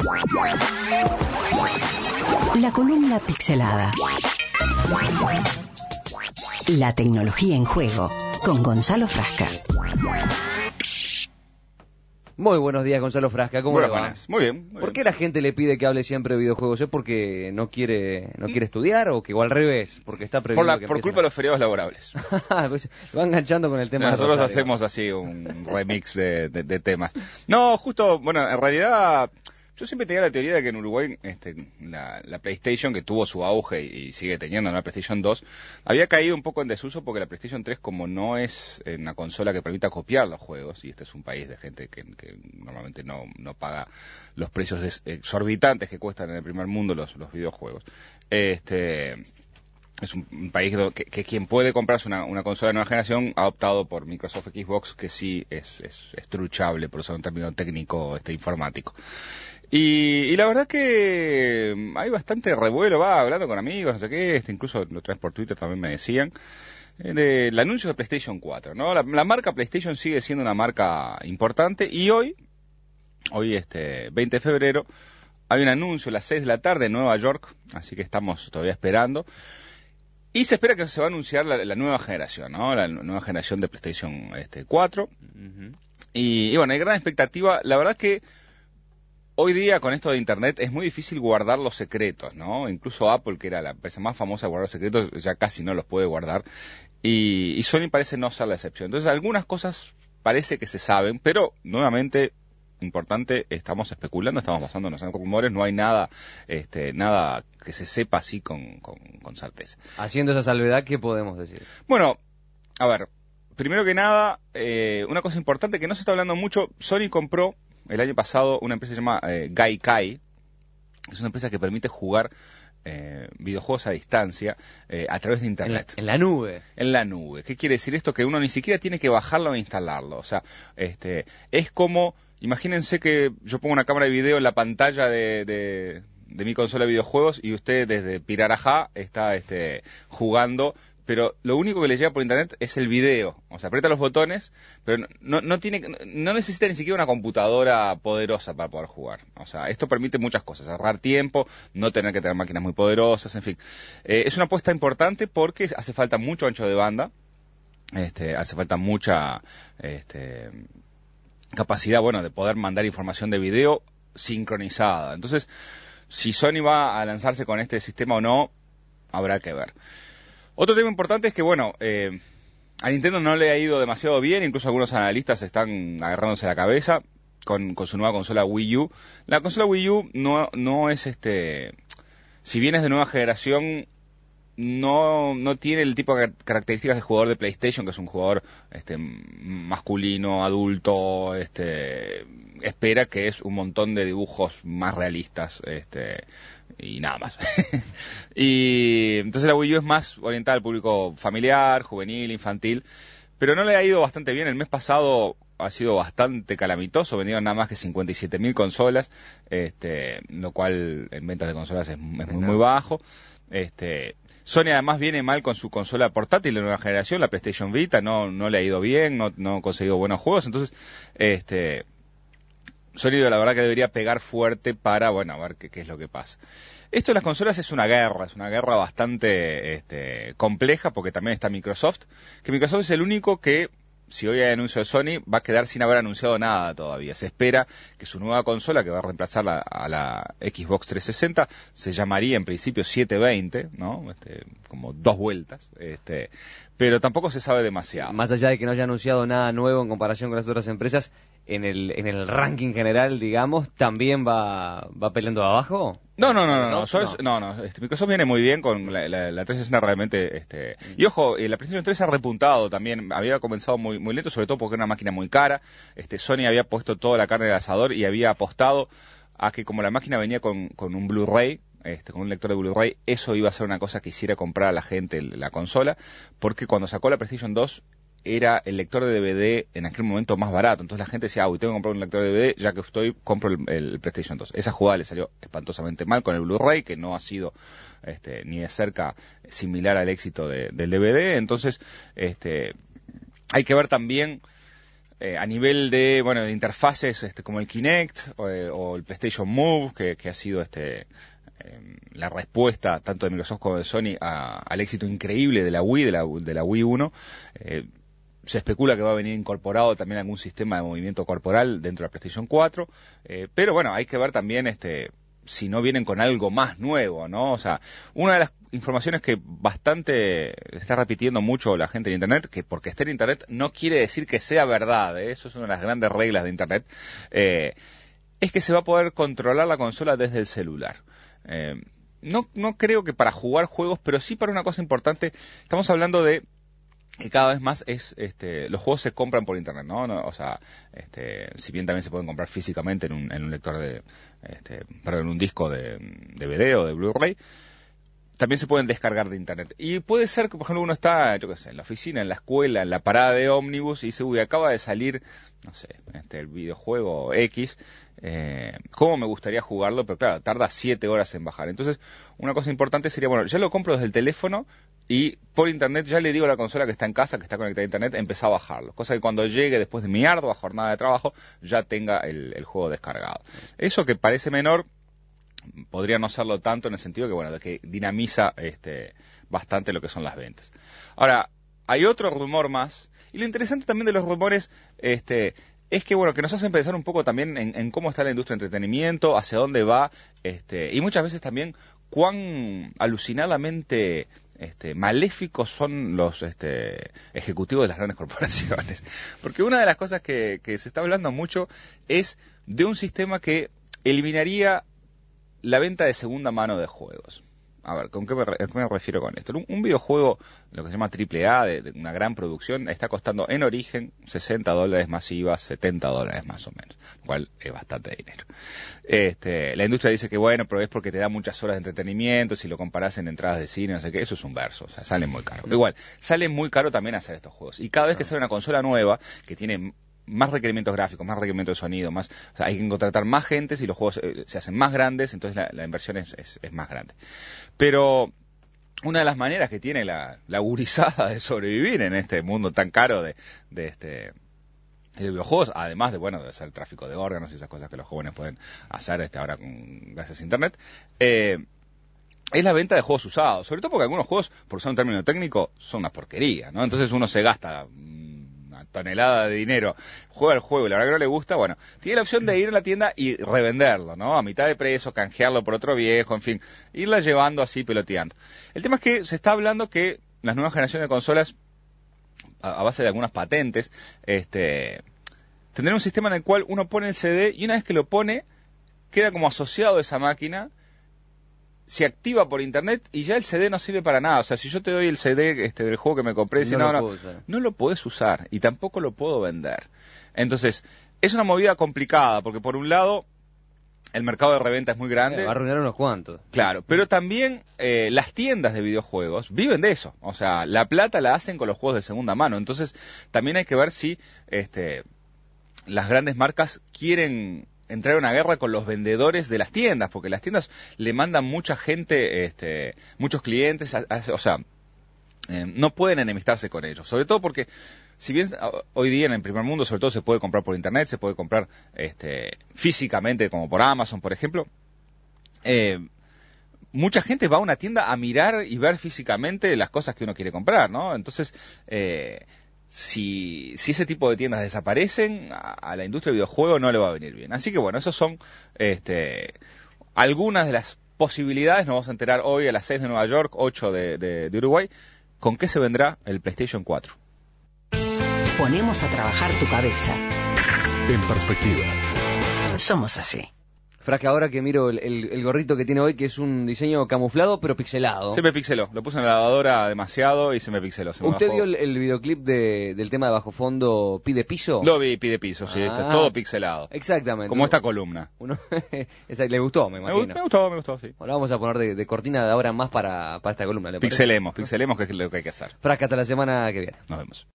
La columna pixelada. La tecnología en juego, con Gonzalo Frasca. Muy buenos días, Gonzalo Frasca, ¿cómo le va? Buenas. Muy bien. ¿Por qué la gente le pide que hable siempre de videojuegos? ¿Es porque no quiere estudiar o que o al revés? Porque está previendo que Por culpa de los feriados laborables. Pues va enganchando con el tema. Nosotros hacemos así un remix de temas. No, justo, bueno, en realidad yo siempre tenía la teoría de que en Uruguay la PlayStation, que tuvo su auge y sigue teniendo, ¿no? La PlayStation 2, había caído un poco en desuso porque la PlayStation 3, como no es una consola que permita copiar los juegos, y este es un país de gente que normalmente no paga los precios exorbitantes que cuestan en el primer mundo los videojuegos, es un país que quien puede comprarse una consola de nueva generación ha optado por Microsoft Xbox, que sí es truchable, por usar un término técnico informático. Y la verdad que hay bastante revuelo, hablando con amigos, no sé qué, incluso lo traes por Twitter, también me decían, el anuncio de PlayStation 4, ¿no? La marca PlayStation sigue siendo una marca importante, y hoy 20 de febrero, hay un anuncio a las 6 de la tarde en Nueva York, así que estamos todavía esperando. Y se espera que se va a anunciar la nueva generación, ¿no? La nueva generación de PlayStation 4. Uh-huh. Y bueno, hay gran expectativa. La verdad que hoy día, con esto de Internet, es muy difícil guardar los secretos, ¿no? Incluso Apple, que era la empresa más famosa de guardar secretos, ya casi no los puede guardar. Y Sony parece no ser la excepción. Entonces, algunas cosas parece que se saben, pero, nuevamente, importante, estamos especulando, estamos basándonos en rumores, no hay nada que se sepa así con certeza. Haciendo esa salvedad, ¿qué podemos decir? Bueno, a ver, primero que nada, una cosa importante que no se está hablando mucho: Sony compró el año pasado una empresa que se llama Gaikai, que es una empresa que permite jugar videojuegos a distancia a través de Internet. En la nube. En la nube. ¿Qué quiere decir esto? Que uno ni siquiera tiene que bajarlo e instalarlo. O sea, es como, imagínense que yo pongo una cámara de video en la pantalla de mi consola de videojuegos y usted desde Pirarajá está jugando, pero lo único que le llega por internet es el video. O sea, aprieta los botones, pero no necesita ni siquiera una computadora poderosa para poder jugar. O sea, esto permite muchas cosas: ahorrar tiempo, no tener que tener máquinas muy poderosas, en fin. Es una apuesta importante porque hace falta mucho ancho de banda, hace falta mucha capacidad, de poder mandar información de video sincronizada. Entonces, si Sony va a lanzarse con este sistema o no, habrá que ver. Otro tema importante es que, a Nintendo no le ha ido demasiado bien, incluso algunos analistas están agarrándose la cabeza con su nueva consola Wii U. La consola Wii U no es si bien es de nueva generación, no tiene el tipo de características de jugador de PlayStation, que es un jugador masculino, adulto, espera, que es un montón de dibujos más realistas, y nada más. Y entonces la Wii U es más orientada al público familiar, juvenil, infantil, pero no le ha ido bastante bien. El mes pasado ha sido bastante calamitoso, vendieron nada más que 57.000 consolas, lo cual en ventas de consolas es muy bajo. Sony además viene mal con su consola portátil de nueva generación, la PlayStation Vita, no le ha ido bien, no ha conseguido buenos juegos. Entonces, Sony, la verdad, que debería pegar fuerte para, a ver qué es lo que pasa. Esto de las consolas es una guerra bastante compleja, porque también está Microsoft, que Microsoft es el único que, si hoy hay anuncio de Sony, va a quedar sin haber anunciado nada todavía. Se espera que su nueva consola, que va a reemplazar a la Xbox 360, se llamaría en principio 720, ¿no? Como 2 vueltas, pero tampoco se sabe demasiado. Más allá de que no haya anunciado nada nuevo en comparación con las otras empresas, en el ranking general, digamos, ¿también va peleando abajo? No. Microsoft viene muy bien con la 360 realmente, y ojo, la PlayStation 3 ha repuntado también. Había comenzado muy lento, sobre todo porque era una máquina muy cara. Sony había puesto toda la carne del asador y había apostado a que, como la máquina venía con un Blu-ray, con un lector de Blu-ray, eso iba a ser una cosa que hiciera comprar a la gente la consola, porque cuando sacó la PlayStation 2 era el lector de DVD en aquel momento más barato. Entonces la gente decía, tengo que comprar un lector de DVD, ya que compro el PlayStation 2. Esa jugada le salió espantosamente mal con el Blu-ray, que no ha sido ni de cerca similar al éxito del DVD. Entonces, hay que ver también a nivel de, bueno, de interfaces como el Kinect o el PlayStation Move, que ha sido la respuesta tanto de Microsoft como de Sony al éxito increíble de la Wii, de la Wii 1. Se especula que va a venir incorporado también algún sistema de movimiento corporal dentro de la PlayStation 4, pero bueno, hay que ver también si no vienen con algo más nuevo, ¿no? O sea, una de las informaciones que bastante está repitiendo mucho la gente en Internet, que porque esté en Internet no quiere decir que sea verdad, eso es una de las grandes reglas de Internet, es que se va a poder controlar la consola desde el celular. No creo que para jugar juegos, pero sí para una cosa importante. Estamos hablando de que cada vez más los juegos se compran por internet, ¿no? O sea, si bien también se pueden comprar físicamente en un lector en un disco de DVD o de Blu-ray, también se pueden descargar de internet. Y puede ser que, por ejemplo, uno está, yo qué sé, en la oficina, en la escuela, en la parada de ómnibus y dice, uy, acaba de salir, no sé, el videojuego X, cómo me gustaría jugarlo, pero claro, tarda 7 horas en bajar. Entonces, una cosa importante sería, bueno, ya lo compro desde el teléfono y por internet ya le digo a la consola que está en casa, que está conectada a internet, empezá a bajarlo. Cosa que cuando llegue después de mi ardua jornada de trabajo, ya tenga el juego descargado. Eso que parece menor, podría no serlo tanto en el sentido que, bueno, de que dinamiza bastante lo que son las ventas. Ahora, hay otro rumor más, y lo interesante también de los rumores, es que, bueno, que nos hacen pensar un poco también en cómo está la industria del entretenimiento, hacia dónde va, y muchas veces también cuán alucinadamente maléficos son los ejecutivos de las grandes corporaciones. Porque una de las cosas que se está hablando mucho es de un sistema que eliminaría la venta de segunda mano de juegos. A ver, ¿con qué me refiero con esto? Un videojuego, lo que se llama AAA, de una gran producción, está costando en origen $60 más IVA, $70 más o menos, lo cual es bastante dinero. La industria dice que bueno, pero es porque te da muchas horas de entretenimiento, si lo comparás en entradas de cine, no sé qué, eso es un verso, o sea, sale muy caro. Igual, sale muy caro también hacer estos juegos. Y cada vez que sale una consola nueva, que tiene más requerimientos gráficos, más requerimientos de sonido, o sea, hay que contratar más gente, si los juegos se hacen más grandes, entonces la inversión es más grande. Pero una de las maneras que tiene la gurizada de sobrevivir en este mundo tan caro de videojuegos, además de hacer tráfico de órganos y esas cosas que los jóvenes pueden hacer ahora gracias a internet, es la venta de juegos usados, sobre todo porque algunos juegos, por usar un término técnico, son una porquería, ¿no? Entonces uno se gasta tonelada de dinero, juega el juego y la verdad que no le gusta, bueno, tiene la opción de ir a la tienda y revenderlo, ¿no? A mitad de precio, canjearlo por otro viejo, en fin, irla llevando así, peloteando. El tema es que se está hablando que las nuevas generaciones de consolas, a base de algunas patentes, tendrán un sistema en el cual uno pone el CD y una vez que lo pone, queda como asociado a esa máquina, se activa por internet y ya el CD no sirve para nada. O sea, si yo te doy el CD del juego que me compré, no lo podés usar y tampoco lo puedo vender. Entonces, es una movida complicada porque por un lado el mercado de reventa es muy grande. Va a arruinar unos cuantos. Claro, pero también las tiendas de videojuegos viven de eso. O sea, la plata la hacen con los juegos de segunda mano. Entonces, también hay que ver si las grandes marcas quieren entrar en una guerra con los vendedores de las tiendas, porque las tiendas le mandan mucha gente, muchos clientes, o sea, no pueden enemistarse con ellos, sobre todo porque si bien hoy día en el primer mundo sobre todo se puede comprar por internet, se puede comprar físicamente como por Amazon, por ejemplo, mucha gente va a una tienda a mirar y ver físicamente las cosas que uno quiere comprar, ¿no? Entonces, si ese tipo de tiendas desaparecen, a la industria del videojuego no le va a venir bien. Así que bueno, esos son algunas de las posibilidades. Nos vamos a enterar hoy a las 6 de Nueva York, 8 de Uruguay, con qué se vendrá el PlayStation 4. Ponemos a trabajar tu cabeza. En perspectiva. Somos así. Frac, ahora que miro el gorrito que tiene hoy, que es un diseño camuflado, pero pixelado. Se me pixeló, lo puse en la lavadora demasiado y se me pixeló. ¿Usted vio el videoclip del tema de Bajo Fondo Pide Piso? Lo vi, Pide Piso, sí, está todo pixelado. Exactamente. Como esta columna. Le gustó, me imagino. Me gustó, sí. Ahora vamos a poner de cortina de ahora más para esta columna. Pixelemos, que es lo que hay que hacer. Frac, hasta la semana que viene. Nos vemos.